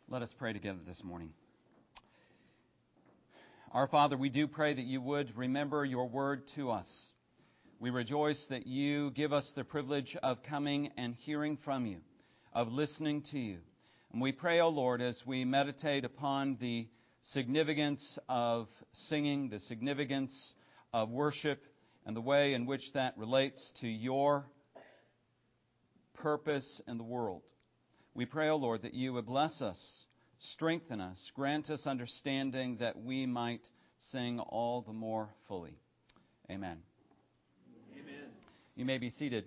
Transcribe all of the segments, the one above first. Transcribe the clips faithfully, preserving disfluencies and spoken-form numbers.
Let us pray together this morning. Our Father, we do pray that you would remember your word to us. We rejoice that you give us the privilege of coming and hearing from you, of listening to you. And we pray, O Lord, as we meditate upon the significance of singing, the significance of worship, and the way in which that relates to your purpose in the world. We pray, O Lord, that you would bless us, strengthen us, grant us understanding that we might sing all the more fully. Amen. Amen. You may be seated.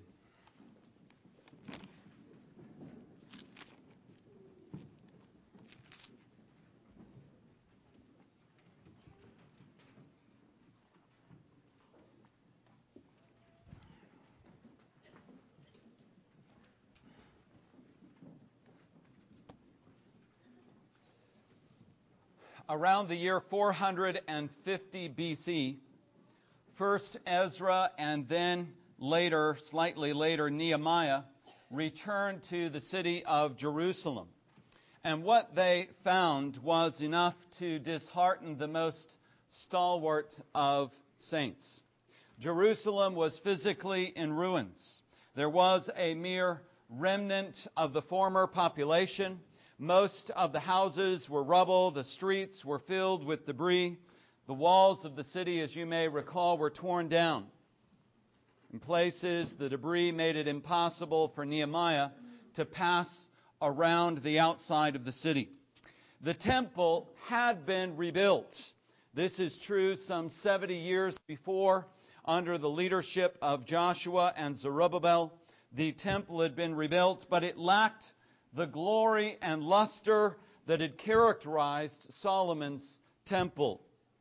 Around the year four hundred fifty B C, first Ezra and then later, slightly later, Nehemiah returned to the city of Jerusalem. And what they found was enough to dishearten the most stalwart of saints. Jerusalem was physically in ruins. There was a mere remnant of the former population. Most of the houses were rubble. The streets were filled with debris. The walls of the city, as you may recall, were torn down. In places, the debris made it impossible for Nehemiah to pass around the outside of the city. The temple had been rebuilt. This is true some seventy years before, under the leadership of Joshua and Zerubbabel. The temple had been rebuilt, but it lacked the glory and luster that had characterized Solomon's temple.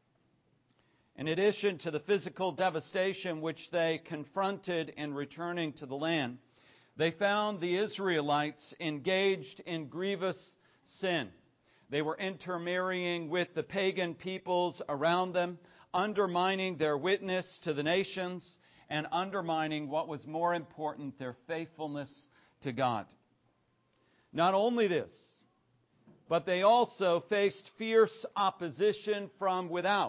In addition to the physical devastation which they confronted in returning to the land, they found the Israelites engaged in grievous sin. They were intermarrying with the pagan peoples around them, undermining their witness to the nations, and undermining what was more important, their faithfulness to God. Not only this, but they also faced fierce opposition from without.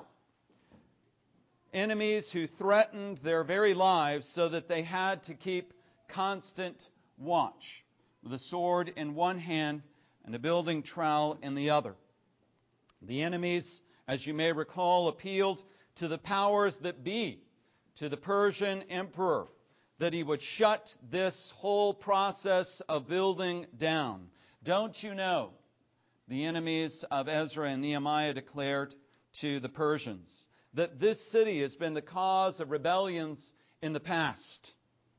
Enemies who threatened their very lives so that they had to keep constant watch, with a sword in one hand and a building trowel in the other. The enemies, as you may recall, appealed to the powers that be, to the Persian emperor, that he would shut this whole process of building down. Don't you know, the enemies of Ezra and Nehemiah declared to the Persians, that this city has been the cause of rebellions in the past.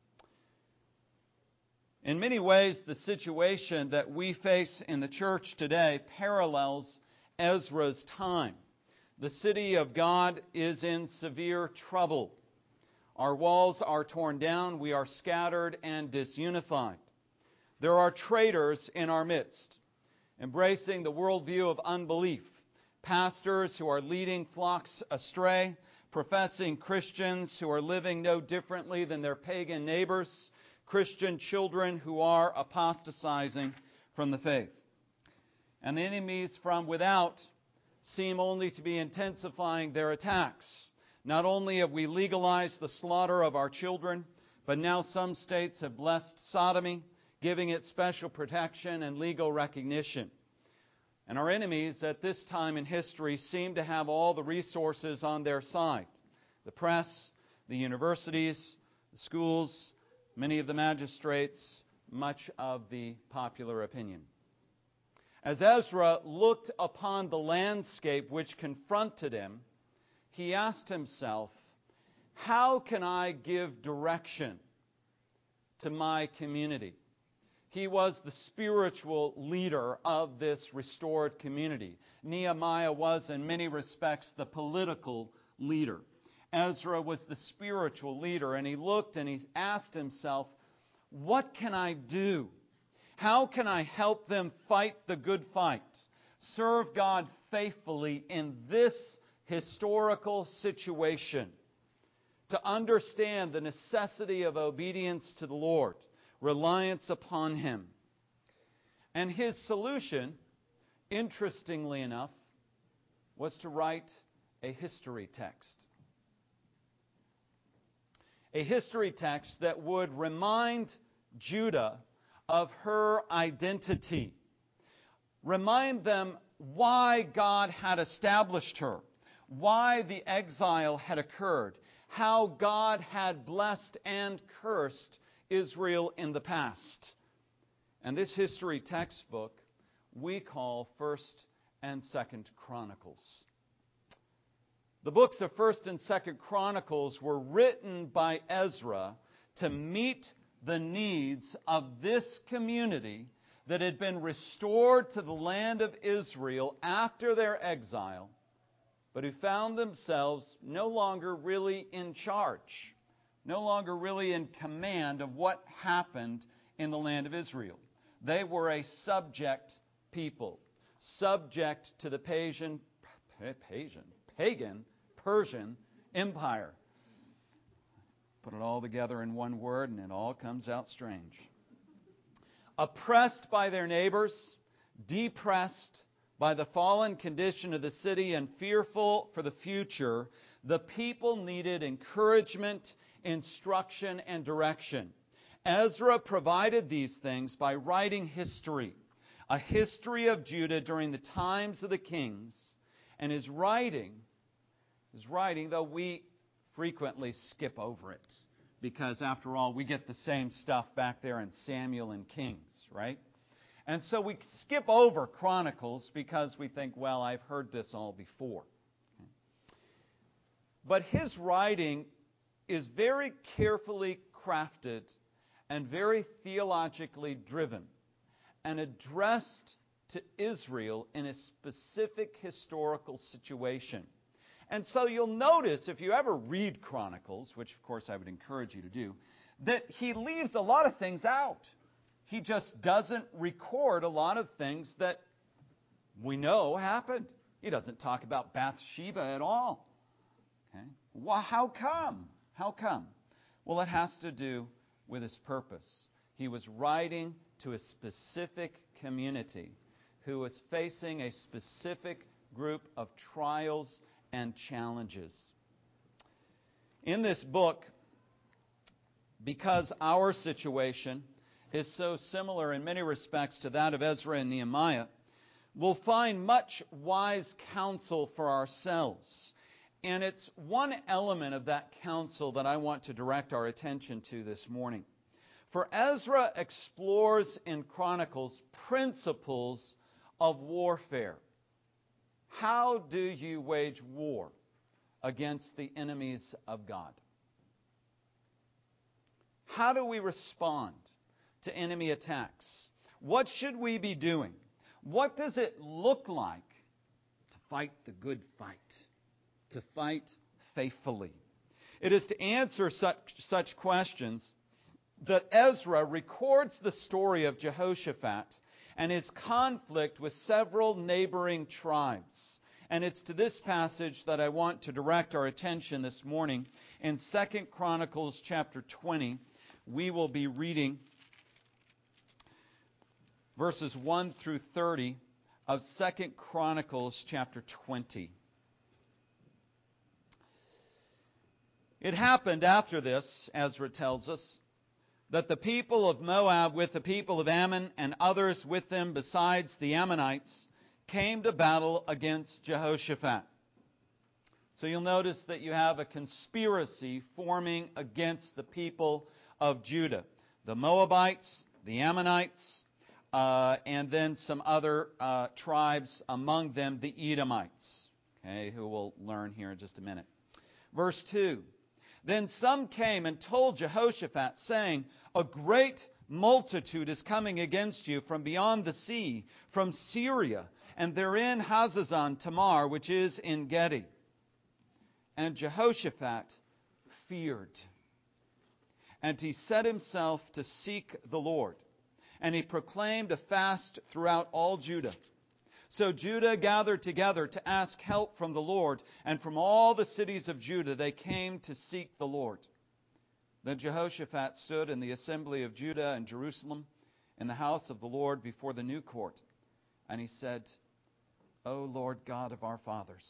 In many ways, the situation that we face in the church today parallels Ezra's time. The city of God is in severe trouble. Our walls are torn down. We are scattered and disunified. There are traitors in our midst, embracing the worldview of unbelief. Pastors who are leading flocks astray, professing Christians who are living no differently than their pagan neighbors, Christian children who are apostatizing from the faith. And the enemies from without seem only to be intensifying their attacks. Not only have we legalized the slaughter of our children, but now some states have blessed sodomy, giving it special protection and legal recognition. And our enemies at this time in history seem to have all the resources on their side. The press, the universities, the schools, many of the magistrates, much of the popular opinion. As Ezra looked upon the landscape which confronted him, he asked himself, how can I give direction to my community? He was the spiritual leader of this restored community. Nehemiah was, in many respects, the political leader. Ezra was the spiritual leader, and he looked and he asked himself, what can I do? How can I help them fight the good fight? Serve God faithfully in this historical situation, to understand the necessity of obedience to the Lord, reliance upon Him. And his solution interestingly enough, was to write a history text. A history text that would remind Judah of her identity. Remind them why God had established her, why the exile had occurred, how God had blessed and cursed Israel in the past. And this history textbook we call First and Second Chronicles. The books of First and Second Chronicles were written by Ezra to meet the needs of this community that had been restored to the land of Israel after their exile, but who found themselves no longer really in charge, no longer really in command of what happened in the land of Israel. They were a subject people, subject to the pagan, pagan, pagan Persian Empire. Put it all together in one word and it all comes out strange. Oppressed by their neighbors, depressed by the fallen condition of the city, and fearful for the future, the people needed encouragement, instruction, and direction. Ezra provided these things by writing history, a history of Judah during the times of the kings, and his writing, his writing, though we frequently skip over it, because after all, we get the same stuff back there in Samuel and Kings, right? And so we skip over Chronicles because we think, well, I've heard this all before. But his writing is very carefully crafted and very theologically driven and addressed to Israel in a specific historical situation. And so you'll notice, if you ever read Chronicles, which of course I would encourage you to do, that he leaves a lot of things out. He just doesn't record a lot of things that we know happened. He doesn't talk about Bathsheba at all. Okay? Well, how come? How come? Well, it has to do with his purpose. He was writing to a specific community who was facing a specific group of trials and challenges. In this book, because our situation is so similar in many respects to that of Ezra and Nehemiah, we'll find much wise counsel for ourselves. And it's one element of that counsel that I want to direct our attention to this morning. For Ezra explores in Chronicles principles of warfare. How do you wage war against the enemies of God? How do we respond to enemy attacks? What should we be doing? What does it look like to fight the good fight, to fight faithfully? It is to answer such, such questions that Ezra records the story of Jehoshaphat and his conflict with several neighboring tribes. And it's to this passage that I want to direct our attention this morning. In Second Chronicles chapter twenty, we will be reading verses one through thirty of Second Chronicles chapter twenty. It happened after this, Ezra tells us, that the people of Moab with the people of Ammon and others with them besides the Ammonites came to battle against Jehoshaphat. So you'll notice that you have a conspiracy forming against the people of Judah. The Moabites, the Ammonites, uh, and then some other uh, tribes, among them the Edomites, okay, who we'll learn here in just a minute. Verse two. Then some came and told Jehoshaphat, saying, a great multitude is coming against you from beyond the sea, from Syria, and they're in Hazazon Tamar, which is in Gedi. And Jehoshaphat feared. And he set himself to seek the Lord. And he proclaimed a fast throughout all Judah. So Judah gathered together to ask help from the Lord, and from all the cities of Judah they came to seek the Lord. Then Jehoshaphat stood in the assembly of Judah and Jerusalem in the house of the Lord before the new court. And he said, O Lord God of our fathers?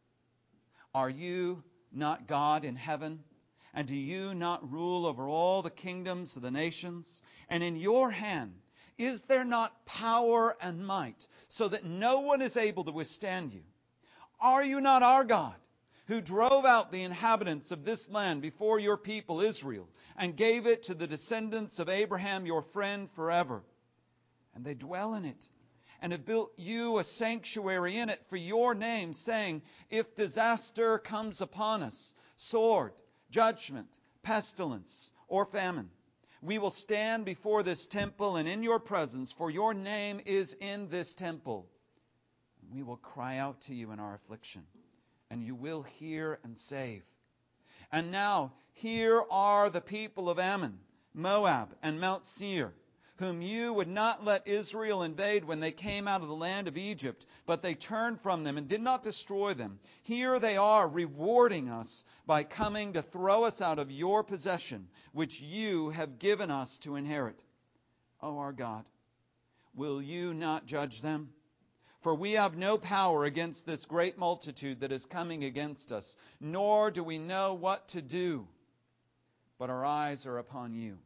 Are you not God in heaven? And do you not rule over all the kingdoms of the nations? And in your hand is there not power and might, so that no one is able to withstand you? Are you not our God, who drove out the inhabitants of this land before your people Israel, and gave it to the descendants of Abraham your friend forever? And they dwell in it, and have built you a sanctuary in it for your name, saying, if disaster comes upon us, sword, judgment, pestilence, or famine, we will stand before this temple and in your presence, for your name is in this temple. We will cry out to you in our affliction, and you will hear and save. And now here are the people of Ammon, Moab, and Mount Seir, whom you would not let Israel invade when they came out of the land of Egypt, but they turned from them and did not destroy them. Here they are, rewarding us by coming to throw us out of your possession, which you have given us to inherit. O our God, will you not judge them? For we have no power against this great multitude that is coming against us, nor do we know what to do, but our eyes are upon you.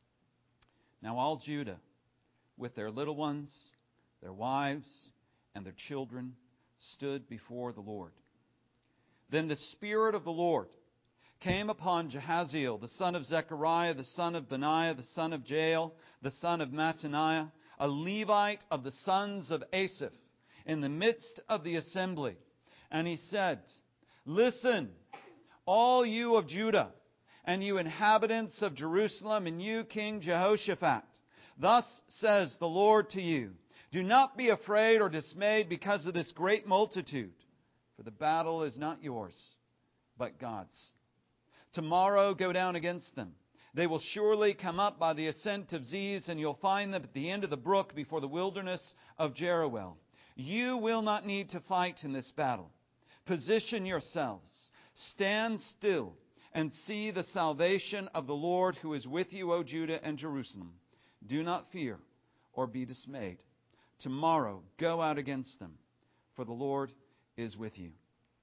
Now all Judah, with their little ones, their wives, and their children, stood before the Lord. Then the Spirit of the Lord came upon Jahaziel, the son of Zechariah, the son of Benaiah, the son of Jael, the son of Mattaniah, a Levite of the sons of Asaph, in the midst of the assembly. And he said, listen, all you of Judah, and you inhabitants of Jerusalem, and you, King Jehoshaphat. Thus says the Lord to you, do not be afraid or dismayed because of this great multitude, for the battle is not yours, but God's. Tomorrow go down against them. They will surely come up by the ascent of Ziz, and you'll find them at the end of the brook before the wilderness of Jeruel. You will not need to fight in this battle. Position yourselves. Stand still and see the salvation of the Lord who is with you, O Judah and Jerusalem. Do not fear or be dismayed. Tomorrow go out against them, for the Lord is with you.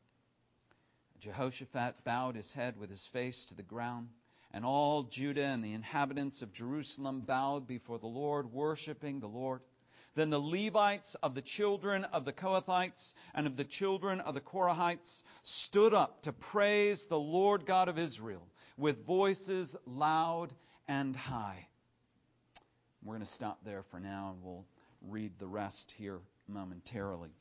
Jehoshaphat bowed his head with his face to the ground, and all Judah and the inhabitants of Jerusalem bowed before the Lord, worshiping the Lord. Then the Levites of the children of the Kohathites and of the children of the Korahites stood up to praise the Lord God of Israel with voices loud and high. We're going to stop there for now, and we'll read the rest here momentarily.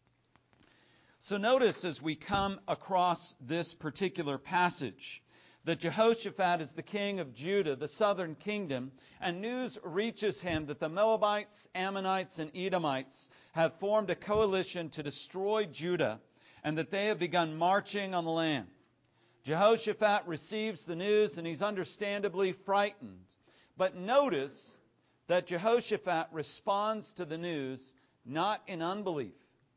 So notice as we come across this particular passage that Jehoshaphat is the king of Judah, the southern kingdom, and news reaches him that the Moabites, Ammonites, and Edomites have formed a coalition to destroy Judah, and that they have begun marching on the land. Jehoshaphat receives the news, and he's understandably frightened. But notice that Jehoshaphat responds to the news not in unbelief,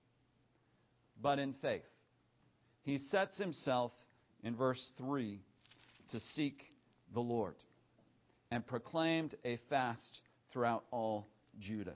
but in faith. He sets himself, in verse three, to seek the Lord, and proclaimed a fast throughout all Judah.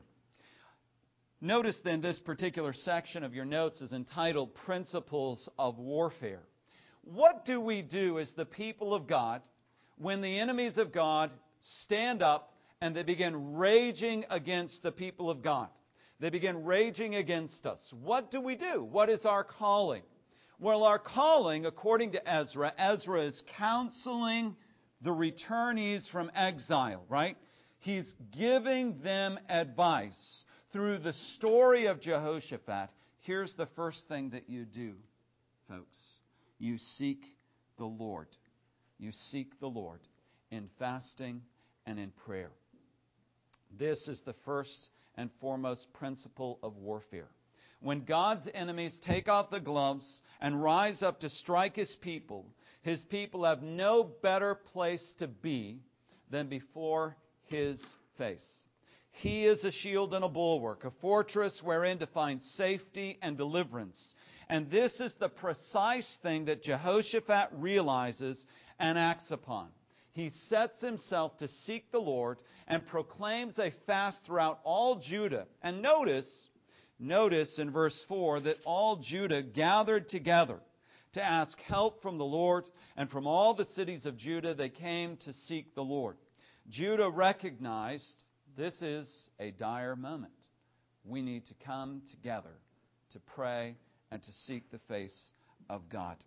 Notice then this particular section of your notes is entitled Principles of Warfare. What do we do as the people of God when the enemies of God stand up and they begin raging against the people of God? They begin raging against us. What do we do? What is our calling? Well, our calling, according to Ezra, Ezra is counseling the returnees from exile, right? He's giving them advice through the story of Jehoshaphat. Here's the first thing that you do, folks. You seek the Lord. You seek the Lord in fasting and in prayer. This is the first and foremost principle of warfare. When God's enemies take off the gloves and rise up to strike His people, His people have no better place to be than before His face. He is a shield and a bulwark, a fortress wherein to find safety and deliverance. And this is the precise thing that Jehoshaphat realizes and acts upon. He sets himself to seek the Lord and proclaims a fast throughout all Judah. And notice, Notice in verse four that all Judah gathered together to ask help from the Lord, and from all the cities of Judah they came to seek the Lord. Judah recognized this is a dire moment. We need to come together to pray and to seek the face of God.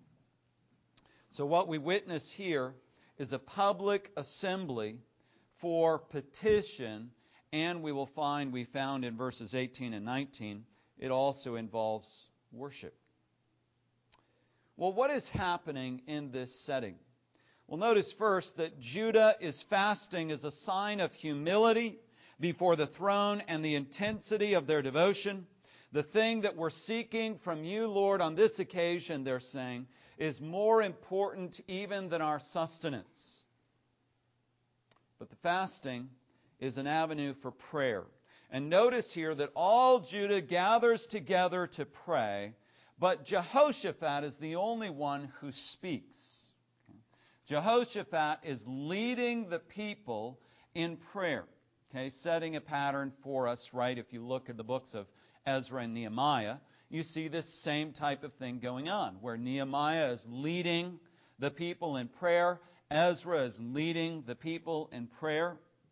So what we witness here is a public assembly for petition, and we will find, we found in verses eighteen and nineteen, it also involves worship. Well, what is happening in this setting? Well, notice first that Judah is fasting as a sign of humility before the throne and the intensity of their devotion. The thing that we're seeking from you, Lord, on this occasion, they're saying, is more important even than our sustenance. But the fasting is an avenue for prayer. And notice here that all Judah gathers together to pray, but Jehoshaphat is the only one who speaks. Jehoshaphat is leading the people in prayer, okay, setting a pattern for us, right? If you look at the books of Ezra and Nehemiah, you see this same type of thing going on, where Nehemiah is leading the people in prayer, Ezra is leading the people in prayer.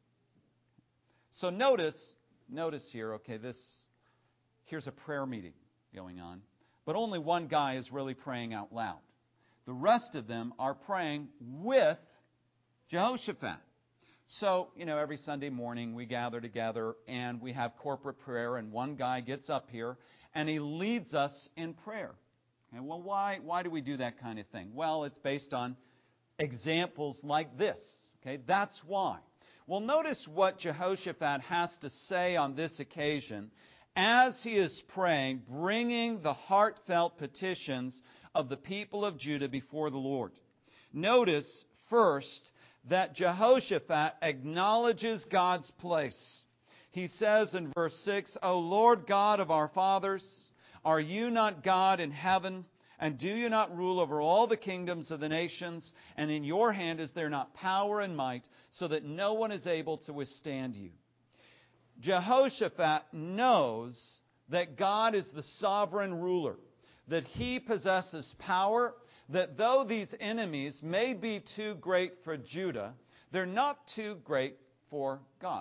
So notice, notice here, okay, this, here's a prayer meeting going on, but only one guy is really praying out loud. The rest of them are praying with Jehoshaphat. So, you know, every Sunday morning we gather together and we have corporate prayer, and one guy gets up here and he leads us in prayer. Okay, well, why, why do we do that kind of thing? Well, it's based on examples like this. Okay, that's why. Well, notice what Jehoshaphat has to say on this occasion as he is praying, bringing the heartfelt petitions of the people of Judah before the Lord. Notice first that Jehoshaphat acknowledges God's place. He says in verse six, O Lord God of our fathers, are you not God in heaven? And do you not rule over all the kingdoms of the nations? And in your hand is there not power and might, so that no one is able to withstand you? Jehoshaphat knows that God is the sovereign ruler, that He possesses power, that though these enemies may be too great for Judah, they're not too great for God.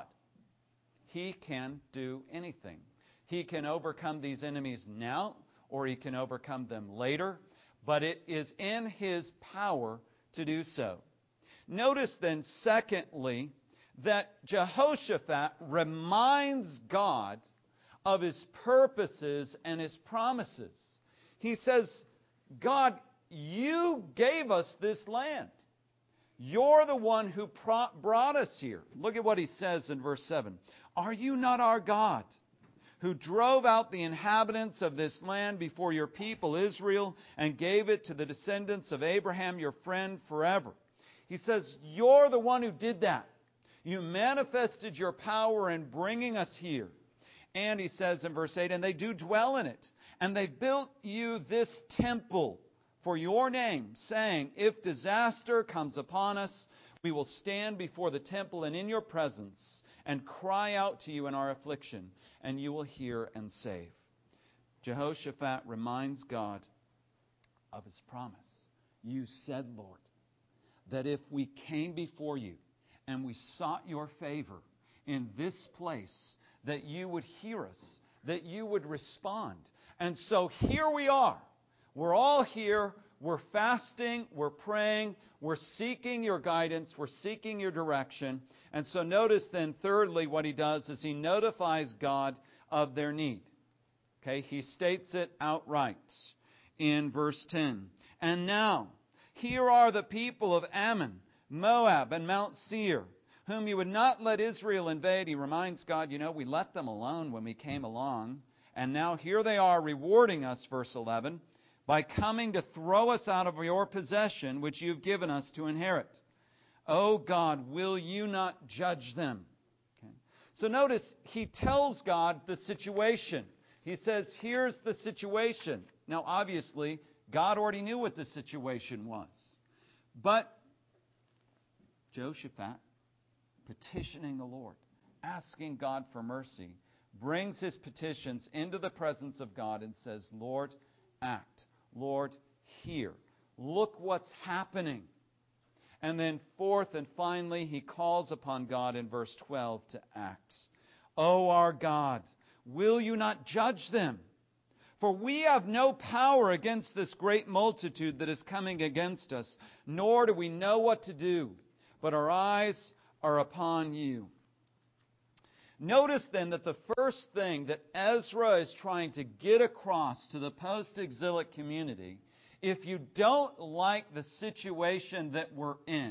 He can do anything. He can overcome these enemies now, or He can overcome them later, but it is in His power to do so. Notice then, secondly, that Jehoshaphat reminds God of His purposes and His promises. He says, God, you gave us this land. You're the one who pro- brought us here. Look at what he says in verse seven. Are you not our God, who drove out the inhabitants of this land before your people Israel and gave it to the descendants of Abraham, your friend, forever? He says, you're the one who did that. You manifested your power in bringing us here. And he says in verse eight, and they do dwell in it. And they built you this temple for your name, saying, if disaster comes upon us, we will stand before the temple and in your presence and cry out to you in our affliction, and you will hear and save. Jehoshaphat reminds God of His promise. You said, Lord, that if we came before you and we sought your favor in this place, that you would hear us, that you would respond. And so here we are. We're all here. We're fasting. We're praying. We're seeking your guidance. We're seeking your direction. And so notice then, thirdly, what he does is he notifies God of their need. Okay, he states it outright in verse ten. And now, here are the people of Ammon, Moab, and Mount Seir, whom you would not let Israel invade. He reminds God, you know, we let them alone when we came along. And now here they are rewarding us, verse eleven, by coming to throw us out of your possession, which you've given us to inherit. O God, will you not judge them? Okay. So notice, he tells God the situation. He says, here's the situation. Now, obviously, God already knew what the situation was. But Jehoshaphat, petitioning the Lord, asking God for mercy, brings his petitions into the presence of God and says, Lord, act. Lord, hear. Look what's happening. And then fourth and finally, he calls upon God in verse twelve to act. O our God, will you not judge them? For we have no power against this great multitude that is coming against us, nor do we know what to do, but our eyes are upon you. Notice then that the first thing that Ezra is trying to get across to the post-exilic community, if you don't like the situation that we're in,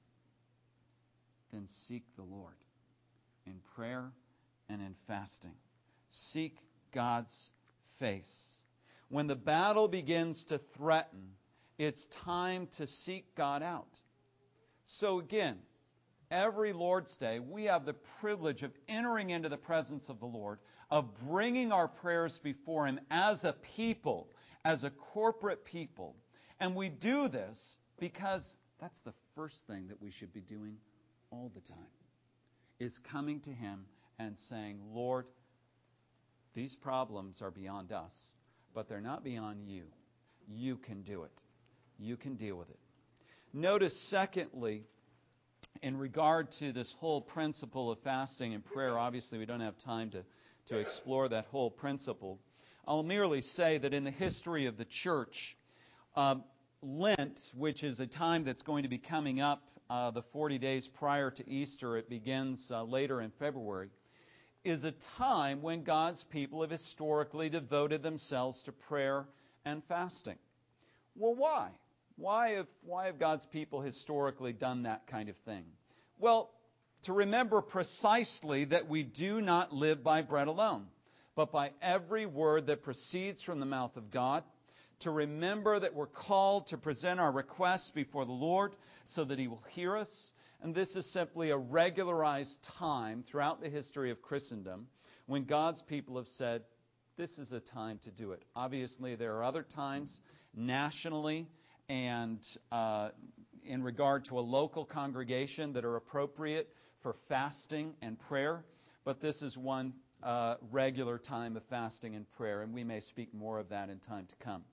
then seek the Lord in prayer and in fasting. Seek God's face. When the battle begins to threaten, it's time to seek God out. So again, every Lord's Day, we have the privilege of entering into the presence of the Lord, of bringing our prayers before Him as a people, as a corporate people. And we do this because that's the first thing that we should be doing all the time, is coming to Him and saying, Lord, these problems are beyond us, but they're not beyond you. You can do it. You can deal with it. Notice, secondly, in regard to this whole principle of fasting and prayer, obviously we don't have time to, to explore that whole principle. I'll merely say that in the history of the church, um, Lent, which is a time that's going to be coming up uh, the forty days prior to Easter, it begins uh, later in February, is a time when God's people have historically devoted themselves to prayer and fasting. Well, why? Why have, why have God's people historically done that kind of thing? Well, to remember precisely that we do not live by bread alone, but by every word that proceeds from the mouth of God. To remember that we're called to present our requests before the Lord so that He will hear us. And this is simply a regularized time throughout the history of Christendom when God's people have said, this is a time to do it. Obviously, there are other times nationally and uh, in regard to a local congregation that are appropriate for fasting and prayer. But this is one uh, regular time of fasting and prayer, and we may speak more of that in time to come.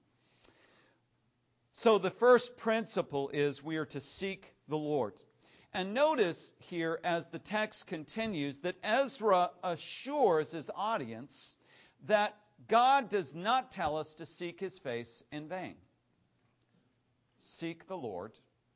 So the first principle is we are to seek the Lord. And notice here, as the text continues, that Ezra assures his audience that God does not tell us to seek His face in vain. Seek the Lord,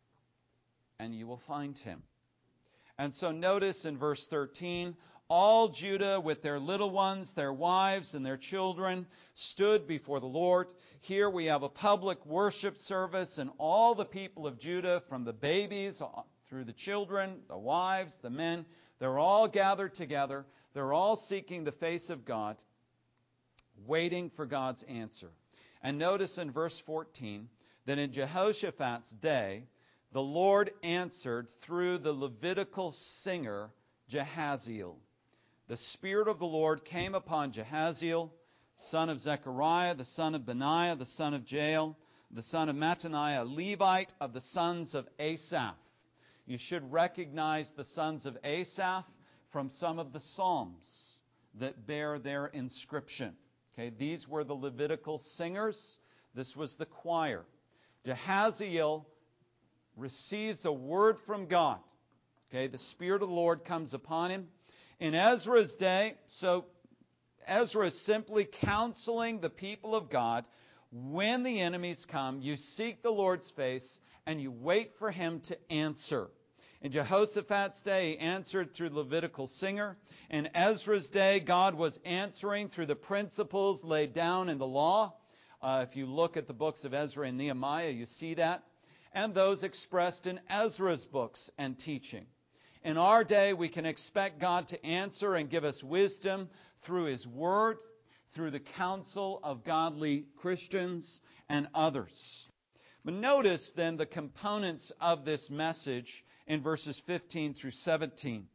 and you will find Him. And so notice in verse thirteen, all Judah with their little ones, their wives, and their children stood before the Lord. Here we have a public worship service, and all the people of Judah, from the babies through the children, the wives, the men, they're all gathered together. They're all seeking the face of God, waiting for God's answer. And notice in verse fourteen that in Jehoshaphat's day, the Lord answered through the Levitical singer Jahaziel. The Spirit of the Lord came upon Jahaziel, son of Zechariah, the son of Benaiah, the son of Jael, the son of Mattaniah, a Levite of the sons of Asaph. You should recognize the sons of Asaph from some of the Psalms that bear their inscription. Okay, these were the Levitical singers. This was the choir. Jahaziel receives a word from God. Okay, the Spirit of the Lord comes upon him. In Ezra's day, so Ezra is simply counseling the people of God. When the enemies come, you seek the Lord's face and you wait for Him to answer. In Jehoshaphat's day, He answered through the Levitical singer. In Ezra's day, God was answering through the principles laid down in the law. Uh, if you look at the books of Ezra and Nehemiah, you see that. And those expressed in Ezra's books and teaching. In our day, we can expect God to answer and give us wisdom through His Word, through the counsel of godly Christians and others. But notice then the components of this message in verses fifteen through seventeen.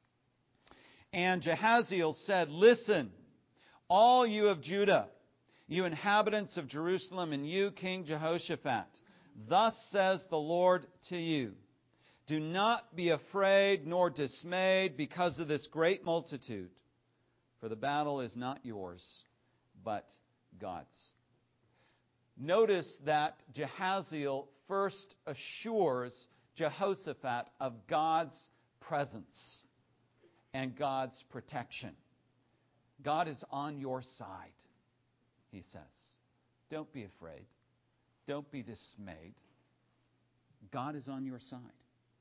And Jahaziel said, listen, all you of Judah, you inhabitants of Jerusalem, and you, King Jehoshaphat, thus says the Lord to you, do not be afraid nor dismayed because of this great multitude, for the battle is not yours, but God's. Notice that Jehaziel first assures Jehoshaphat of God's presence and God's protection. God is on your side, he says. Don't be afraid. Don't be dismayed. God is on your side.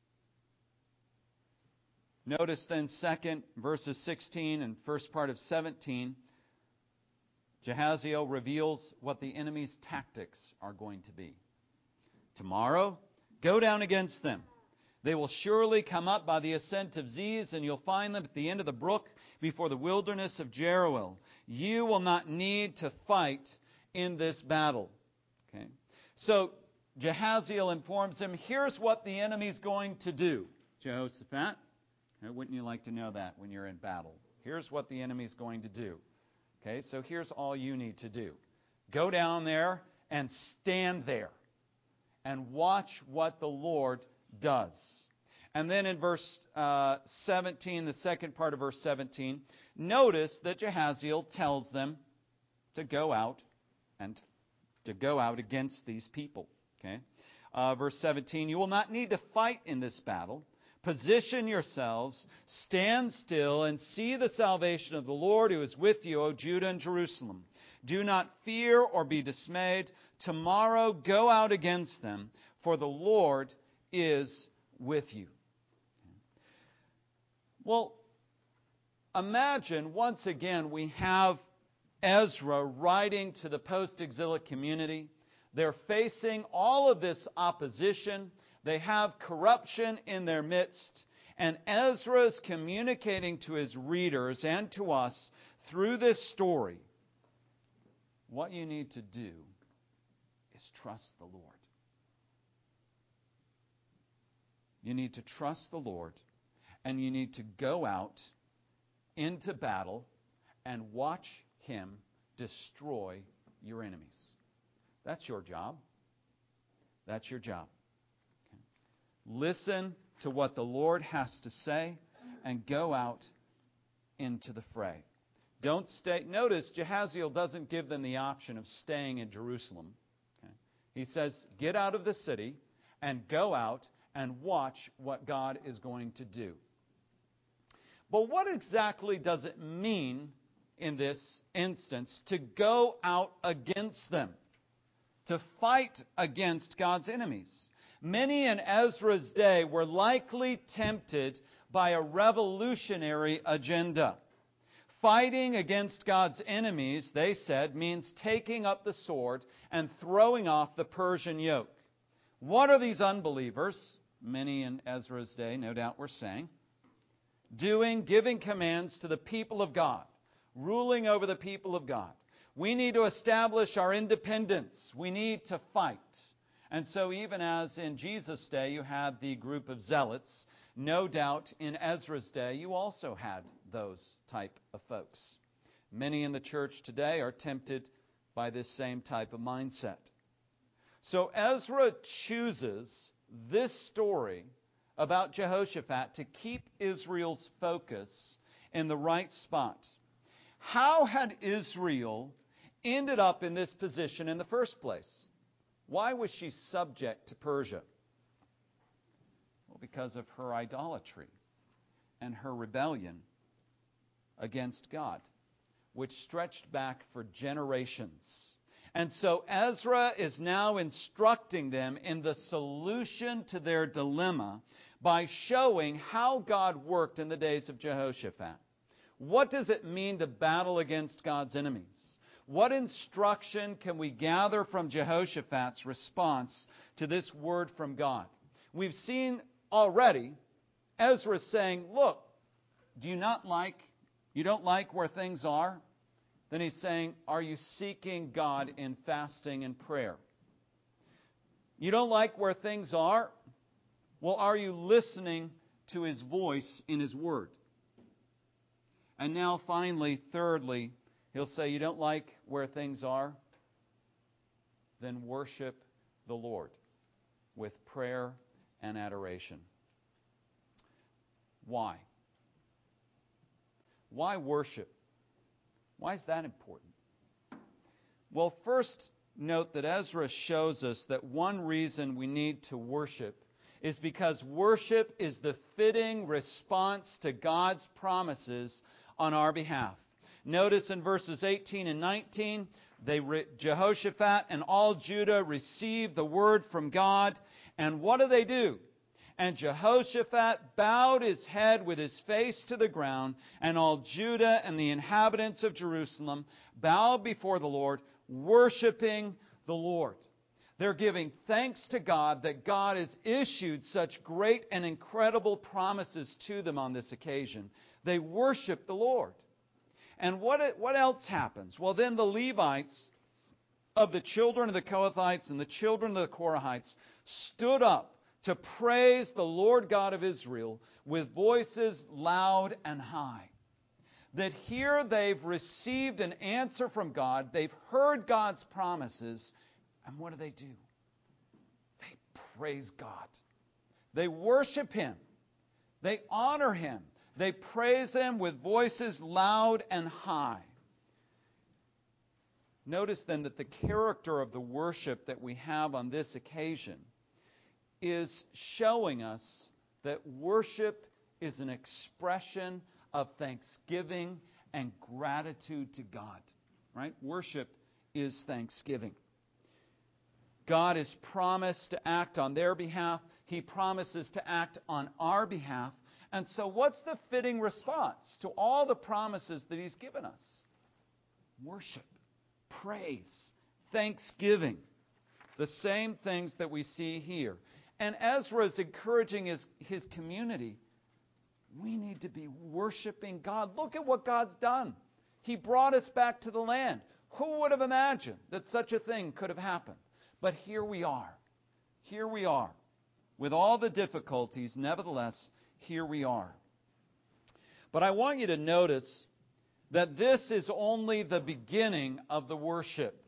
Notice then, second, verses sixteen and first part of seventeen, Jehaziel reveals what the enemy's tactics are going to be. Tomorrow, go down against them. They will surely come up by the ascent of Ziz, and you'll find them at the end of the brook before the wilderness of Jeruel. You will not need to fight in this battle. Okay. So Jehaziel informs him, here's what the enemy's going to do. Jehoshaphat, wouldn't you like to know that when you're in battle? Here's what the enemy's going to do. Okay, so here's all you need to do. Go down there and stand there and watch what the Lord does. And then in verse uh, seventeen, the second part of verse seventeen, notice that Jehaziel tells them to go out and to go out against these people. Okay, uh, verse seventeen, you will not need to fight in this battle. Position yourselves, stand still, and see the salvation of the Lord who is with you, O Judah and Jerusalem. Do not fear or be dismayed. Tomorrow go out against them, for the Lord is with you. Well, imagine once again we have Ezra writing to the post-exilic community. They're facing all of this opposition. They have corruption in their midst. And Ezra is communicating to his readers and to us through this story, what you need to do is trust the Lord. You need to trust the Lord, and you need to go out into battle and watch Him destroy your enemies. That's your job. That's your job. Okay. Listen to what the Lord has to say and go out into the fray. Don't stay. Notice Jehaziel doesn't give them the option of staying in Jerusalem. Okay. He says, get out of the city and go out and watch what God is going to do. But what exactly does it mean in this instance to go out against them? To fight against God's enemies? Many in Ezra's day were likely tempted by a revolutionary agenda. Fighting against God's enemies, they said, means taking up the sword and throwing off the Persian yoke. What are these unbelievers, many in Ezra's day no doubt were saying, doing, giving commands to the people of God, ruling over the people of God? We need to establish our independence. We need to fight. And so even as in Jesus' day you had the group of zealots, no doubt in Ezra's day you also had those type of folks. Many in the church today are tempted by this same type of mindset. So Ezra chooses this story about Jehoshaphat to keep Israel's focus in the right spot. How had Israel ended up in this position in the first place? Why was she subject to Persia? Well, because of her idolatry and her rebellion against God, which stretched back for generations. And so Ezra is now instructing them in the solution to their dilemma by showing how God worked in the days of Jehoshaphat. What does it mean to battle against God's enemies? What instruction can we gather from Jehoshaphat's response to this word from God? We've seen already Ezra saying, look, do you not like, you don't like where things are? Then he's saying, are you seeking God in fasting and prayer? You don't like where things are? Well, are you listening to His voice in His Word? And now finally, thirdly, he'll say, you don't like where things are? Then worship the Lord with prayer and adoration. Why? Why worship? Why is that important? Well, first, note that Ezra shows us that one reason we need to worship is because worship is the fitting response to God's promises on our behalf. Notice in verses eighteen and nineteen, they, Jehoshaphat and all Judah received the word from God. And what do they do? And Jehoshaphat bowed his head with his face to the ground, and all Judah and the inhabitants of Jerusalem bowed before the Lord, worshiping the Lord. They're giving thanks to God that God has issued such great and incredible promises to them on this occasion. They worship the Lord. And what, what else happens? Well, then the Levites of the children of the Kohathites and the children of the Korahites stood up to praise the Lord God of Israel with voices loud and high. That here they've received an answer from God, they've heard God's promises, and what do they do? They praise God. They worship Him. They honor Him. They praise Him with voices loud and high. Notice then that the character of the worship that we have on this occasion is showing us that worship is an expression of thanksgiving and gratitude to God. Right? Worship is thanksgiving. God has promised to act on their behalf. He promises to act on our behalf. And so what's the fitting response to all the promises that He's given us? Worship, praise, thanksgiving. The same things that we see here. And Ezra is encouraging his, his community. We need to be worshiping God. Look at what God's done. He brought us back to the land. Who would have imagined that such a thing could have happened? But here we are. Here we are. With all the difficulties, nevertheless, here we are. But I want you to notice that this is only the beginning of the worship.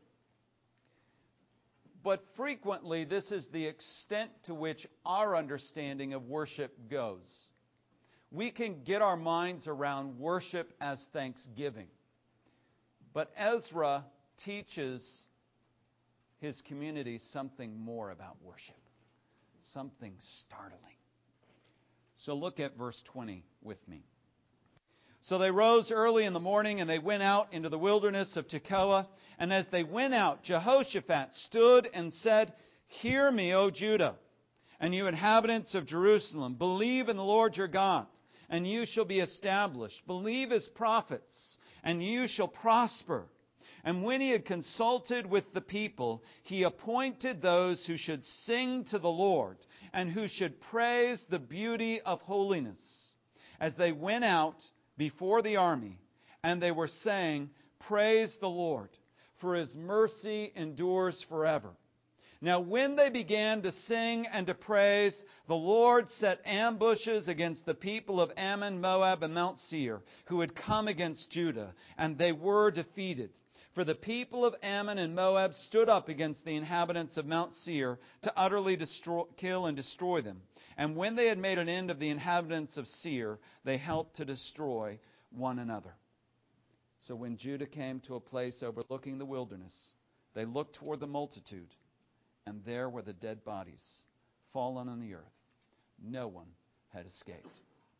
But frequently, this is the extent to which our understanding of worship goes. We can get our minds around worship as thanksgiving. But Ezra teaches his community something more about worship. Something startling. So look at verse twenty with me. So they rose early in the morning, and they went out into the wilderness of Tekoa. And as they went out, Jehoshaphat stood and said, "Hear me, O Judah, and you inhabitants of Jerusalem. Believe in the Lord your God, and you shall be established. Believe His prophets, and you shall prosper." And when he had consulted with the people, he appointed those who should sing to the Lord, and who should praise the beauty of holiness, as they went out before the army, and they were saying, "Praise the Lord, for His mercy endures forever." Now when they began to sing and to praise, the Lord set ambushes against the people of Ammon, Moab, and Mount Seir, who had come against Judah, and they were defeated. For the people of Ammon and Moab stood up against the inhabitants of Mount Seir to utterly destroy, kill and destroy them. And when they had made an end of the inhabitants of Seir, they helped to destroy one another. So when Judah came to a place overlooking the wilderness, they looked toward the multitude, and there were the dead bodies fallen on the earth. No one had escaped.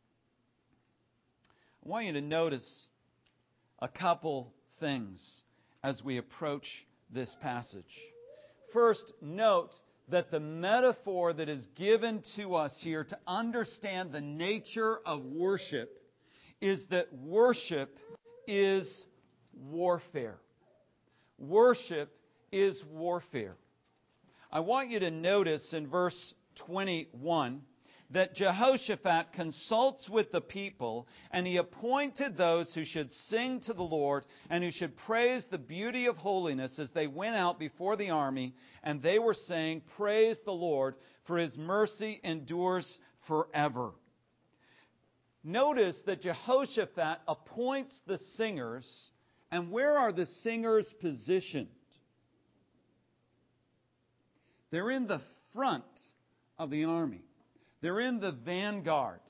I want you to notice a couple things as we approach this passage. First, note that the metaphor that is given to us here to understand the nature of worship is that worship is warfare. Worship is warfare. I want you to notice in verse twenty-one that Jehoshaphat consults with the people, and he appointed those who should sing to the Lord and who should praise the beauty of holiness as they went out before the army, and they were saying, "Praise the Lord, for His mercy endures forever." Notice that Jehoshaphat appoints the singers, and where are the singers positioned? They're in the front of the army. They're in the vanguard.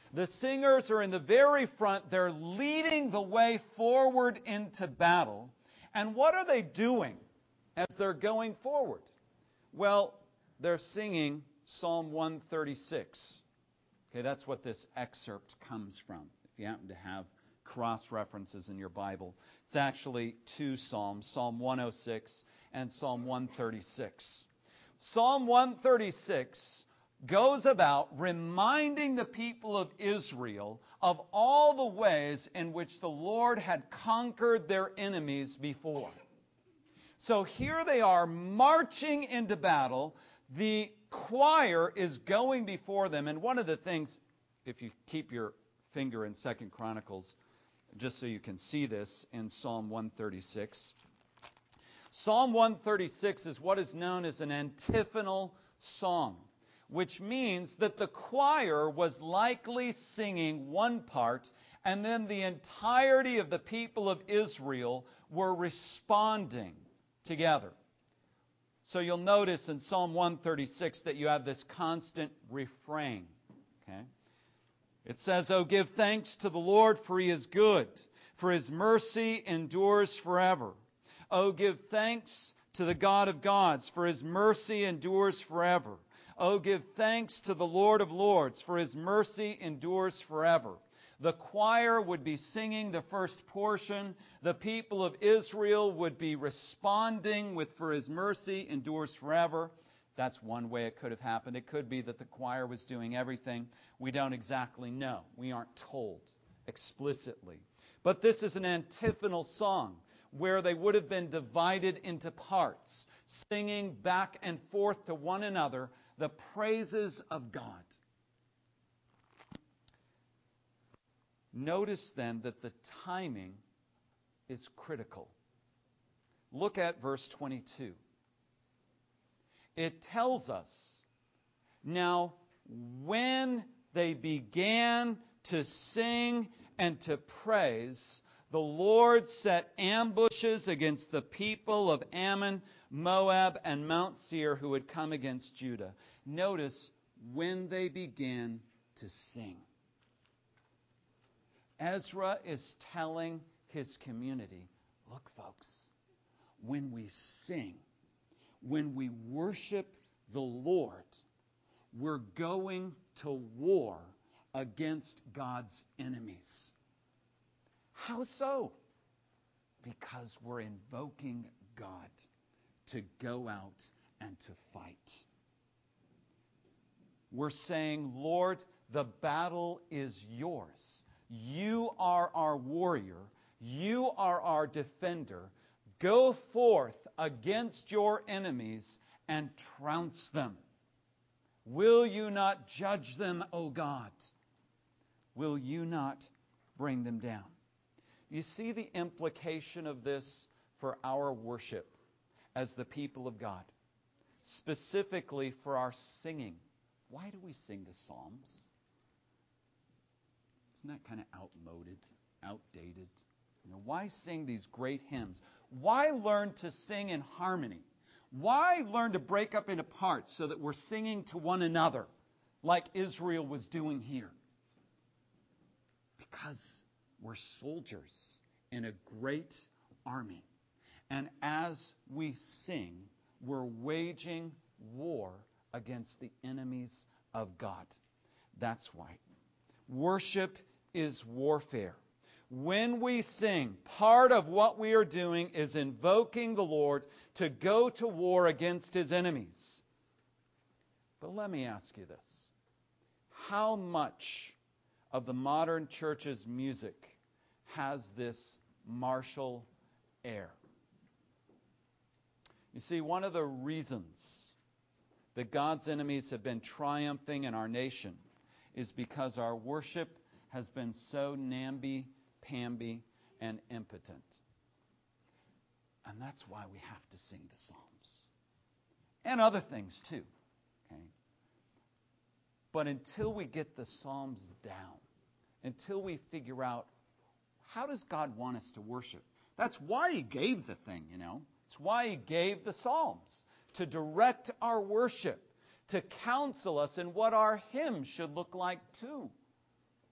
The singers are in the very front. They're leading the way forward into battle. And what are they doing as they're going forward? Well, they're singing Psalm one thirty-six. Okay, that's what this excerpt comes from. If you happen to have cross references in your Bible, it's actually two Psalms, Psalm one oh six and Psalm one thirty-six. Psalm one thirty-six goes about reminding the people of Israel of all the ways in which the Lord had conquered their enemies before. So here they are marching into battle. The choir is going before them. And one of the things, if you keep your finger in Second Chronicles, just so you can see this in Psalm one thirty-six. Psalm one thirty-six is what is known as an antiphonal song, which means that the choir was likely singing one part, and then the entirety of the people of Israel were responding together. So you'll notice in Psalm one thirty-six that you have this constant refrain. Okay? It says, "Oh, give thanks to the Lord, for He is good, for His mercy endures forever. Oh, give thanks to the God of gods, for His mercy endures forever. Oh, give thanks to the Lord of lords, for His mercy endures forever." The choir would be singing the first portion. The people of Israel would be responding with, "For His mercy endures forever." That's one way it could have happened. It could be that the choir was doing everything. We don't exactly know. We aren't told explicitly. But this is an antiphonal song where they would have been divided into parts, singing back and forth to one another the praises of God. Notice then that the timing is critical. Look at verse twenty-two. It tells us, "Now when they began to sing and to praise, the Lord set ambushes against the people of Ammon, Moab, and Mount Seir who had come against Judah." Notice, when they began to sing. Ezra is telling his community, look, folks, when we sing, when we worship the Lord, we're going to war against God's enemies. How so? Because we're invoking God to go out and to fight. We're saying, "Lord, the battle is yours. You are our warrior. You are our defender. Go forth against your enemies and trounce them. Will you not judge them, O God? Will you not bring them down?" You see the implication of this for our worship as the people of God, specifically for our singing. Why do we sing the Psalms? Isn't that kind of outmoded, outdated? You know, why sing these great hymns? Why learn to sing in harmony? Why learn to break up into parts so that we're singing to one another like Israel was doing here? Because we're soldiers in a great army. And as we sing, we're waging war against the enemies of God. That's why. Worship is warfare. When we sing, part of what we are doing is invoking the Lord to go to war against His enemies. But let me ask you this. How much of the modern church's music has this martial air? You see, one of the reasons that God's enemies have been triumphing in our nation is because our worship has been so namby-pamby and impotent. And that's why we have to sing the Psalms. And other things too. Okay? But until we get the Psalms down, until we figure out how does God want us to worship, that's why He gave the thing, you know. It's why He gave the Psalms, to direct our worship, to counsel us in what our hymns should look like too.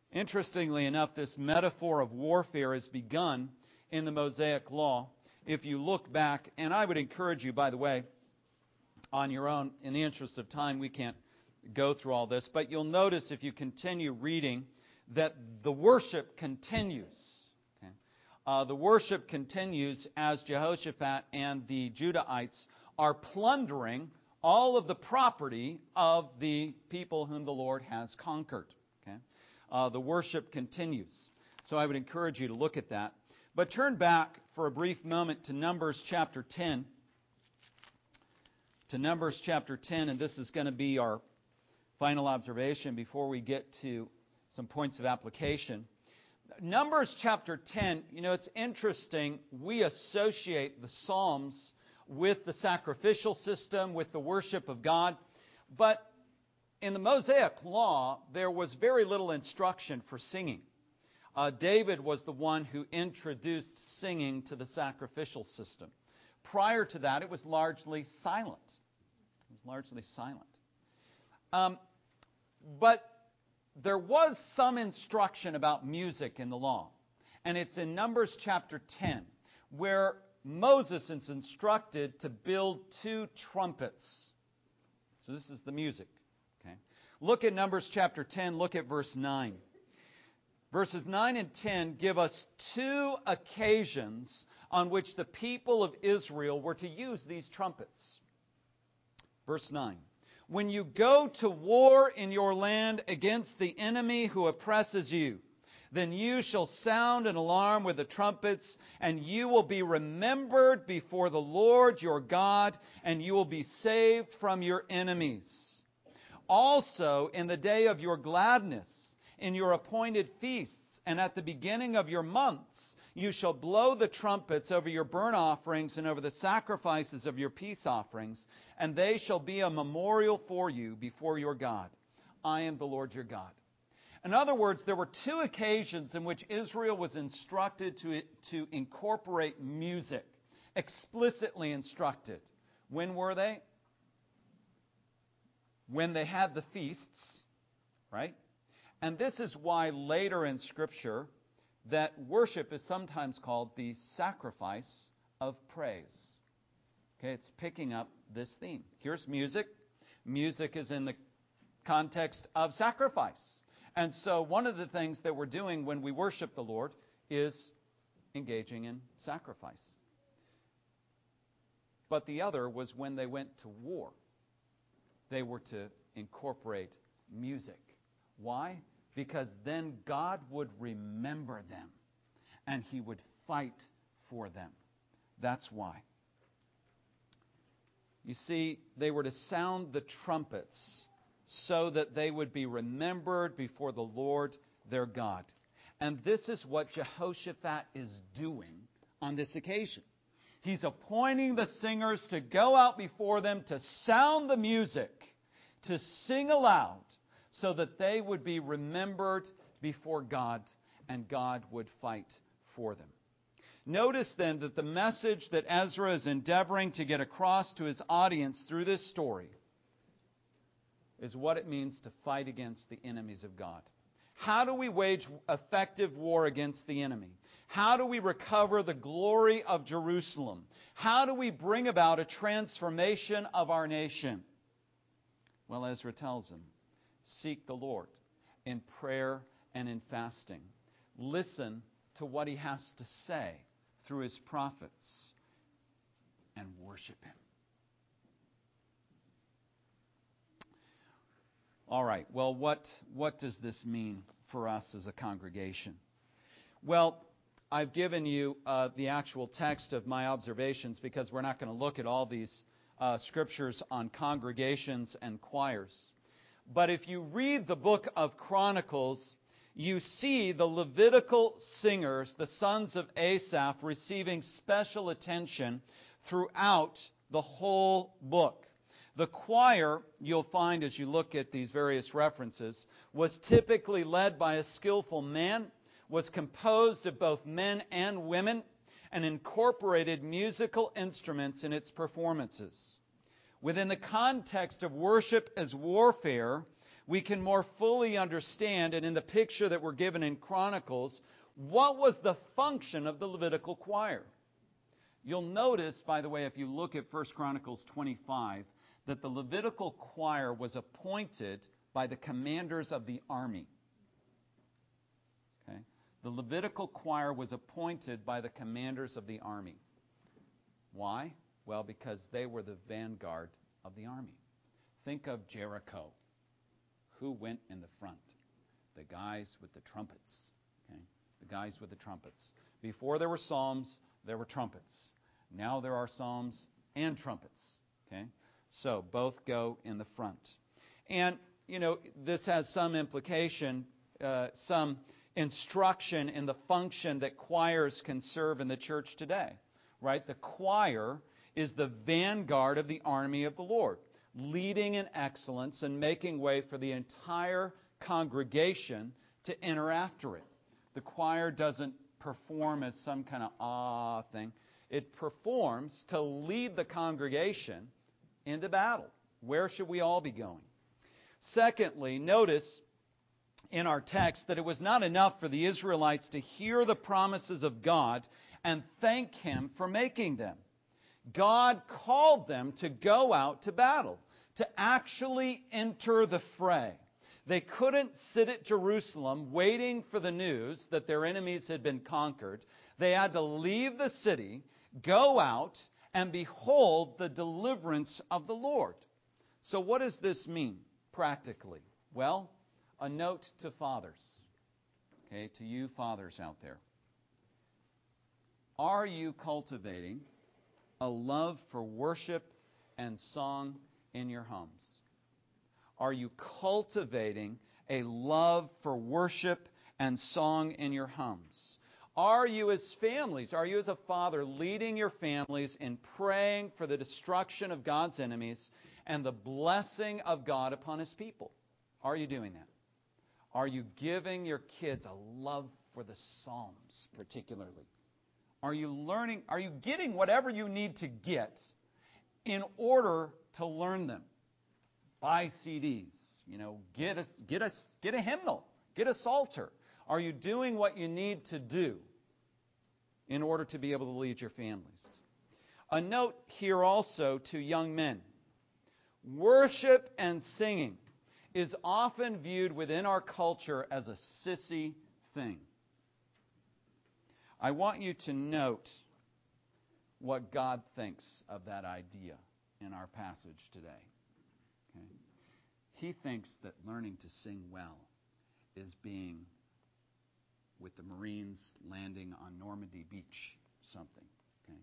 Interestingly enough, this metaphor of warfare is begun in the Mosaic Law. If you look back, and I would encourage you, by the way, on your own, in the interest of time, we can't go through all this, but you'll notice if you continue reading that the worship continues. Okay? Uh, the worship continues as Jehoshaphat and the Judahites are plundering all of the property of the people whom the Lord has conquered. Okay? Uh, the worship continues. So I would encourage you to look at that. But turn back for a brief moment to Numbers chapter ten. To Numbers chapter ten, and this is going to be our final observation before we get to some points of application. Numbers chapter ten, you know, it's interesting. We associate the Psalms with the sacrificial system, with the worship of God. But in the Mosaic Law, there was very little instruction for singing. Uh, David was the one who introduced singing to the sacrificial system. Prior to that, it was largely silent. It was largely silent. Um, but there was some instruction about music in the law. And it's in Numbers chapter ten, where Moses is instructed to build two trumpets. So this is the music. Okay. Look at Numbers chapter ten, look at verse nine. Verses nine and ten give us two occasions on which the people of Israel were to use these trumpets. Verse nine. When you go to war in your land against the enemy who oppresses you, then you shall sound an alarm with the trumpets, and you will be remembered before the Lord your God, and you will be saved from your enemies. Also, in the day of your gladness, in your appointed feasts, and at the beginning of your months, you shall blow the trumpets over your burnt offerings and over the sacrifices of your peace offerings, and they shall be a memorial for you before your God. I am the Lord your God. In other words, there were two occasions in which Israel was instructed to, to incorporate music, explicitly instructed. When were they? When they had the feasts, right? And this is why later in Scripture that worship is sometimes called the sacrifice of praise. Okay, it's picking up this theme. Here's music. Music is in the context of sacrifice. And so one of the things that we're doing when we worship the Lord is engaging in sacrifice. But the other was when they went to war. They were to incorporate music. Why? Because then God would remember them and He would fight for them. That's why. You see, they were to sound the trumpets so that they would be remembered before the Lord their God. And this is what Jehoshaphat is doing on this occasion. He's appointing the singers to go out before them to sound the music, to sing aloud, so that they would be remembered before God and God would fight for them. Notice then that the message that Ezra is endeavoring to get across to his audience through this story is what it means to fight against the enemies of God. How do we wage effective war against the enemy? How do we recover the glory of Jerusalem? How do we bring about a transformation of our nation? Well, Ezra tells them, seek the Lord in prayer and in fasting. Listen to what He has to say through His prophets and worship Him. All right, well, what, what does this mean for us as a congregation? Well, I've given you uh, the actual text of my observations because we're not going to look at all these uh, scriptures on congregations and choirs. But if you read the book of Chronicles, you see the Levitical singers, the sons of Asaph, receiving special attention throughout the whole book. The choir, you'll find as you look at these various references, was typically led by a skillful man, was composed of both men and women, and incorporated musical instruments in its performances. Within the context of worship as warfare, we can more fully understand, and in the picture that we're given in Chronicles, what was the function of the Levitical choir. You'll notice, by the way, if you look at First Chronicles twenty-five, that the Levitical choir was appointed by the commanders of the army. Okay? The Levitical choir was appointed by the commanders of the army. Why? Well, because they were the vanguard of the army. Think of Jericho. Who went in the front? The guys with the trumpets. Okay? The guys with the trumpets. Before there were psalms, there were trumpets. Now there are psalms and trumpets. Okay? So both go in the front. And, you know, this has some implication, uh, some instruction in the function that choirs can serve in the church today. Right? The choir is the vanguard of the army of the Lord, leading in excellence and making way for the entire congregation to enter after it. The choir doesn't perform as some kind of ah thing. It performs to lead the congregation into battle. Where should we all be going? Secondly, notice in our text that it was not enough for the Israelites to hear the promises of God and thank Him for making them. God called them to go out to battle, to actually enter the fray. They couldn't sit at Jerusalem waiting for the news that their enemies had been conquered. They had to leave the city, go out, and behold the deliverance of the Lord. So what does this mean practically? Well, a note to fathers. Okay, to you fathers out there. Are you cultivating a love for worship and song in your homes? Are you cultivating a love for worship and song in your homes? Are you as families, are you as a father leading your families in praying for the destruction of God's enemies and the blessing of God upon His people? Are you doing that? Are you giving your kids a love for the Psalms particularly? Are you learning, are you getting whatever you need to get in order to learn them? Buy C Ds, you know, get a, get a, get a hymnal, get a psalter. Are you doing what you need to do in order to be able to lead your families? A note here also to young men. Worship and singing is often viewed within our culture as a sissy thing. I want you to note what God thinks of that idea in our passage today. Okay? He thinks that learning to sing well is being with the Marines landing on Normandy Beach, something. Okay?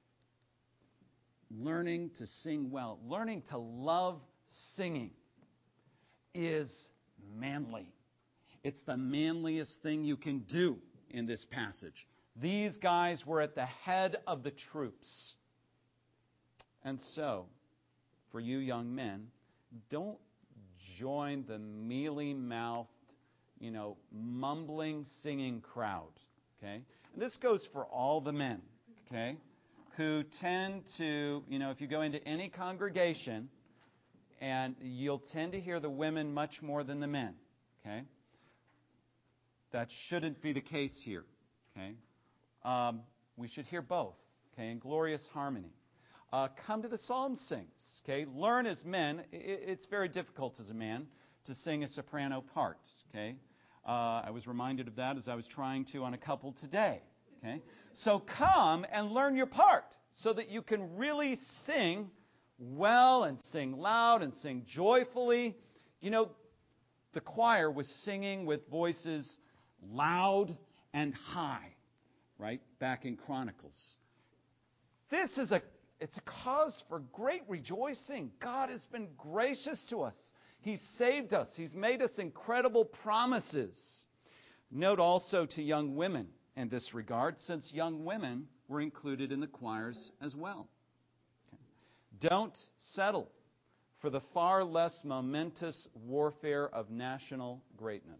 Learning to sing well, learning to love singing is manly. It's the manliest thing you can do in this passage. These guys were at the head of the troops. And so, for you young men, don't join the mealy-mouthed, you know, mumbling, singing crowd. Okay? And this goes for all the men, okay, who tend to, you know, if you go into any congregation, and you'll tend to hear the women much more than the men. Okay? That shouldn't be the case here. Okay? Um, we should hear both. Okay? In glorious harmony. Uh, come to the psalm sings. Okay? Learn as men. It's very difficult as a man to sing a soprano part. Okay? Uh, I was reminded of that as I was trying to on a couple today. Okay? So come and learn your part so that you can really sing well and sing loud and sing joyfully. You know, the choir was singing with voices loud and high, right? Back in Chronicles. This is a, it's a cause for great rejoicing. God has been gracious to us. He's saved us. He's made us incredible promises. Note also to young women in this regard, since young women were included in the choirs as well. Don't settle for the far less momentous warfare of national greatness.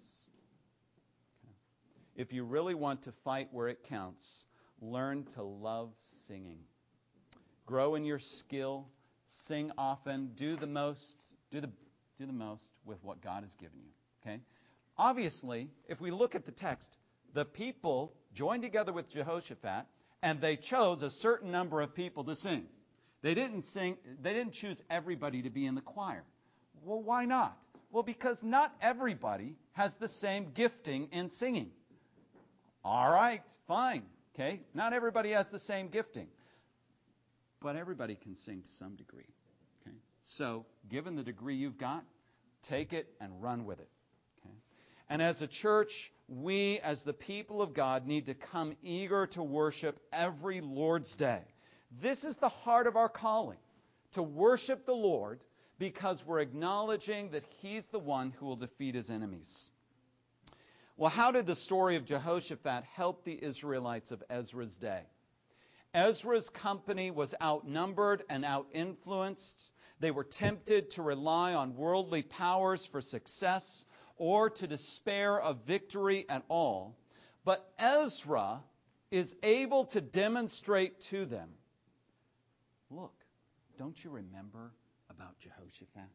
If you really want to fight where it counts, learn to love singing. Grow in your skill, sing often, do the most, do the do the most with what God has given you. Okay? Obviously, if we look at the text, the people joined together with Jehoshaphat, and they chose a certain number of people to sing. They didn't sing, they didn't choose everybody to be in the choir. Well, why not? Well, because not everybody has the same gifting in singing. All right, fine. Okay? Not everybody has the same gifting. But everybody can sing to some degree. Okay? So, given the degree you've got, take it and run with it. Okay? And as a church, we as the people of God need to come eager to worship every Lord's Day. This is the heart of our calling, to worship the Lord because we're acknowledging that He's the one who will defeat His enemies. Well, how did the story of Jehoshaphat help the Israelites of Ezra's day? Ezra's company was outnumbered and out-influenced. They were tempted to rely on worldly powers for success or to despair of victory at all. But Ezra is able to demonstrate to them, look, don't you remember about Jehoshaphat?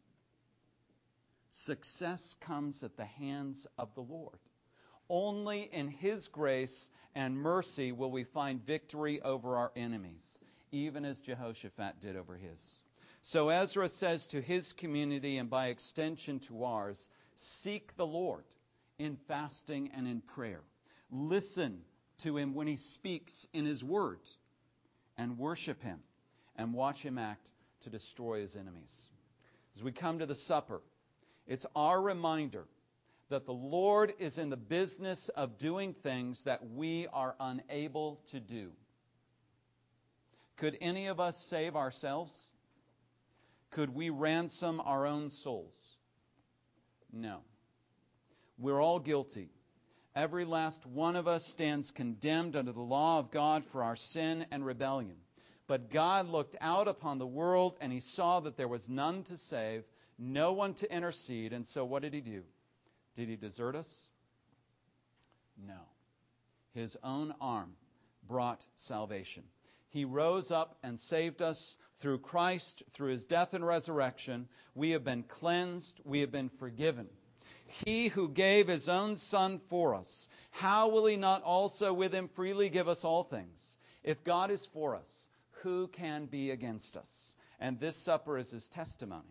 Success comes at the hands of the Lord. Only in His grace and mercy will we find victory over our enemies, even as Jehoshaphat did over his. So Ezra says to his community, and by extension to ours, seek the Lord in fasting and in prayer. Listen to Him when He speaks in His Word, and worship Him, and watch Him act to destroy His enemies. As we come to the supper, it's our reminder that the Lord is in the business of doing things that we are unable to do. Could any of us save ourselves? Could we ransom our own souls? No. We're all guilty. Every last one of us stands condemned under the law of God for our sin and rebellion. But God looked out upon the world and He saw that there was none to save, no one to intercede, and so what did He do? Did He desert us? No. His own arm brought salvation. He rose up and saved us through Christ, through His death and resurrection. We have been cleansed. We have been forgiven. He who gave His own Son for us, how will He not also with Him freely give us all things? If God is for us, who can be against us? And this supper is His testimony.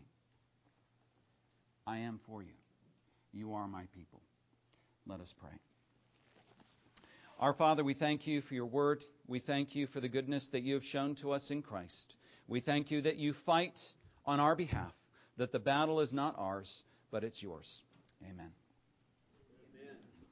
I am for you. You are my people. Let us pray. Our Father, we thank You for Your word. We thank You for the goodness that You have shown to us in Christ. We thank You that You fight on our behalf, that the battle is not ours, but it's Yours. Amen.